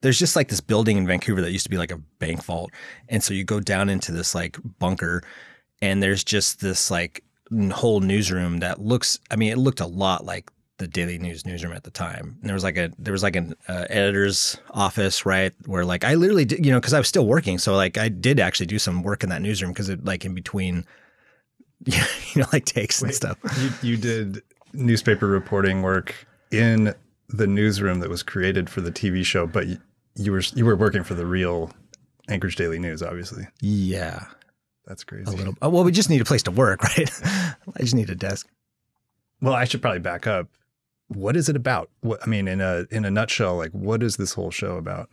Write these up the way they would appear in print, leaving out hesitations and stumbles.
there's just like this building in Vancouver that used to be like a bank vault. And so you go down into this like bunker and there's just this like whole newsroom that looks, I mean, it looked a lot like the Daily News newsroom at the time. And there was like an editor's office, right? Where like I literally did, you know, cause I was still working. So like I did actually do some work in that newsroom because it like in between, you know, like takes and stuff. You did newspaper reporting work in the newsroom that was created for the TV show, but you were working for the real Anchorage Daily News, obviously. Yeah. That's crazy. A little. Well, we just need a place to work, right? I just need a desk. Well, I should probably back up. What is it about? I mean, in a nutshell, like what is this whole show about?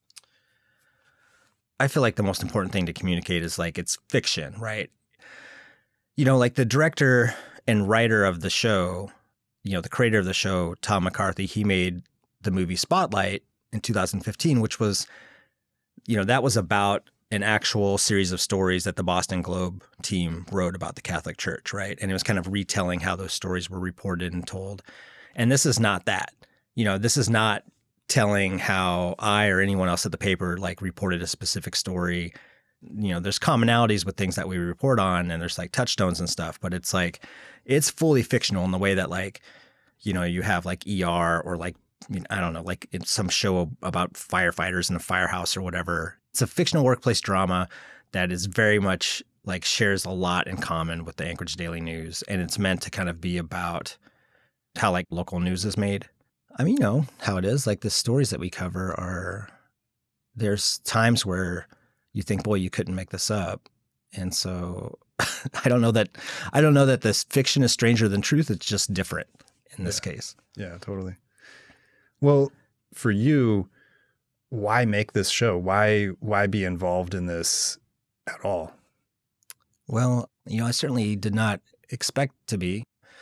I feel like the most important thing to communicate is like it's fiction, right? You know, like the director and writer of the show, you know, the creator of the show, Tom McCarthy, he made the movie Spotlight in 2015, which was, you know, that was about an actual series of stories that the Boston Globe team wrote about the Catholic Church, right? And it was kind of retelling how those stories were reported and told. And this is not that. You know, this is not telling how I or anyone else at the paper like reported a specific story. You know, there's commonalities with things that we report on and there's like touchstones and stuff, but it's like, it's fully fictional in the way that like, you know, you have like ER or like, I don't know, like in some show about firefighters in a firehouse or whatever. It's a fictional workplace drama that is very much like shares a lot in common with the Anchorage Daily News. And it's meant to kind of be about how like local news is made. I mean, you know how it is. Like the stories that we cover are, there's times where you think, boy, you couldn't make this up. And so I don't know that this fiction is stranger than truth. It's just different in this case. Yeah, totally. Well, for you, why make this show? Why be involved in this at all? Well, you know, I certainly did not expect to be.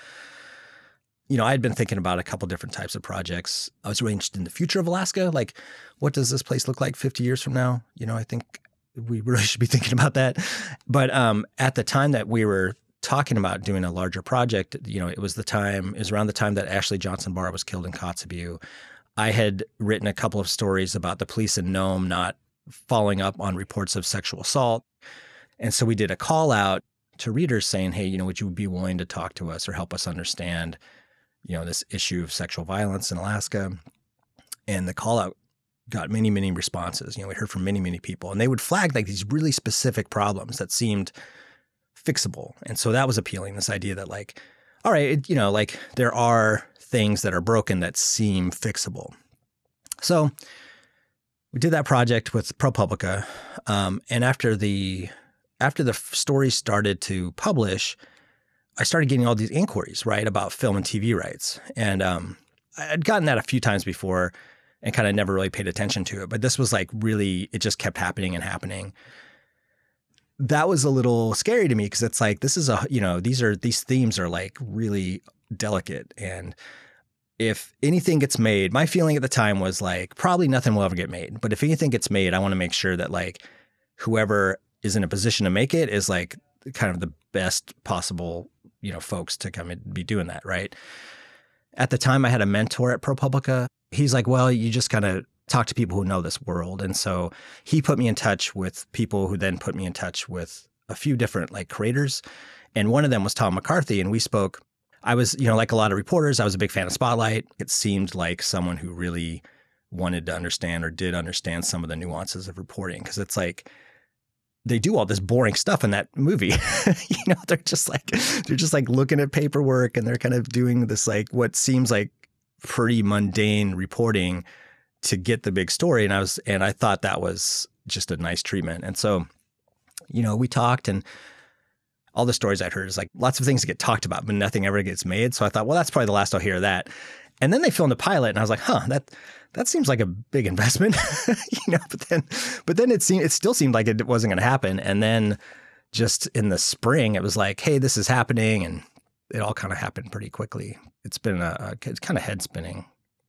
You know, I had been thinking about a couple different types of projects. I was really interested in the future of Alaska. Like, what does this place look like 50 years from now? You know, I think we really should be thinking about that. But at the time that we were talking about doing a larger project, you know, it was around the time that Ashley Johnson Barr was killed in Kotzebue. I had written a couple of stories about the police in Nome not following up on reports of sexual assault. And so we did a call out to readers saying, hey, you know, would you be willing to talk to us or help us understand, you know, this issue of sexual violence in Alaska? And the call out got many, many responses. You know, we heard from many, many people, and they would flag like these really specific problems that seemed fixable. And so that was appealing, this idea that like, all right, you know, like there are things that are broken that seem fixable. So we did that project with ProPublica. And after the story started to publish, I started getting all these inquiries, right, about film and TV rights. And I'd gotten that a few times before and kind of never really paid attention to it. But this was like really, it just kept happening and happening. That was a little scary to me because it's like, this is these themes are like really delicate. And if anything gets made, my feeling at the time was like, probably nothing will ever get made. But if anything gets made, I want to make sure that like whoever is in a position to make it is like kind of the best possible, you know, folks to come and be doing that. Right. At the time I had a mentor at ProPublica. He's like, well, you just kind of talk to people who know this world. And so he put me in touch with people who then put me in touch with a few different like creators. And one of them was Tom McCarthy. And we spoke. I was, you know, like a lot of reporters, I was a big fan of Spotlight. It seemed like someone who really wanted to understand or did understand some of the nuances of reporting. Because it's like, they do all this boring stuff in that movie. You know, they're just like looking at paperwork and they're kind of doing this like what seems like pretty mundane reporting to get the big story. And I thought that was just a nice treatment. And so, you know, we talked, and all the stories I'd heard is like lots of things that get talked about, but nothing ever gets made. So I thought, well, that's probably the last I'll hear of that. And then they filmed a pilot, and I was like, that seems like a big investment, you know. But then it still seemed like it wasn't going to happen. And then just in the spring, it was like, hey, this is happening, and it all kind of happened pretty quickly. It's been it's kind of head spinning.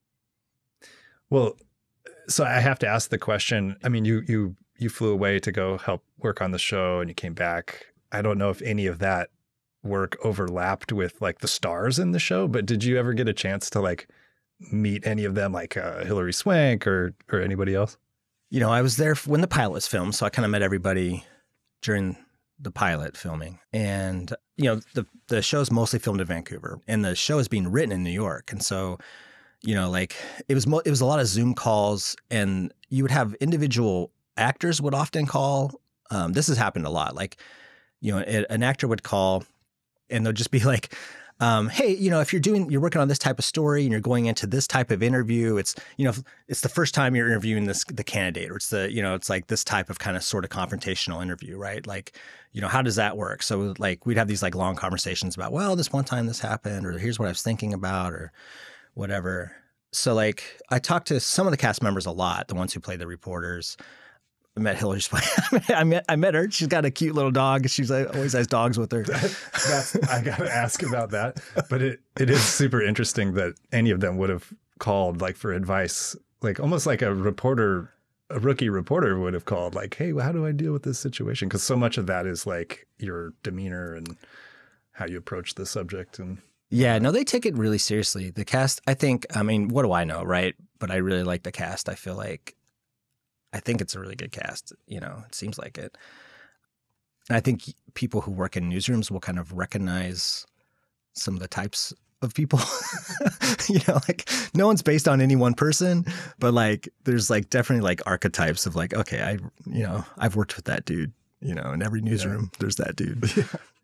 Well, so I have to ask the question. I mean, you flew away to go help work on the show, and you came back. I don't know if any of that work overlapped with like the stars in the show, but did you ever get a chance to like meet any of them, like Hilary Swank or anybody else? You know, I was there when the pilot was filmed, so I kind of met everybody during the pilot filming. And, you know, the show's mostly filmed in Vancouver, and the show is being written in New York. And so, you know, like it was a lot of Zoom calls, and you would have individual actors would often call. This has happened a lot. Like, you know, an actor would call and they'll just be like, hey, you know, if you're working on this type of story and you're going into this type of interview, it's, you know, it's the first time you're interviewing the candidate, or it's it's like this type of kind of sort of confrontational interview, right? Like, you know, how does that work? So like we'd have these like long conversations about, well, this one time this happened, or here's what I was thinking about, or whatever. So like I talked to some of the cast members a lot, the ones who play the reporters. I met Hilary Swank. I met her. She's got a cute little dog. She's always has dogs with her. I got to ask about that. But it is super interesting that any of them would have called like for advice, like almost like a rookie reporter would have called like, hey, well, how do I deal with this situation? Because so much of that is like your demeanor and how you approach the subject. And yeah, no, they take it really seriously. The cast, I think, I mean, what do I know, right? But I really like the cast. I think it's a really good cast. You know, it seems like it. And I think people who work in newsrooms will kind of recognize some of the types of people. You know, like no one's based on any one person, but like there's like definitely like archetypes of like, okay, I've worked with that dude. You know, in every newsroom, there's that dude.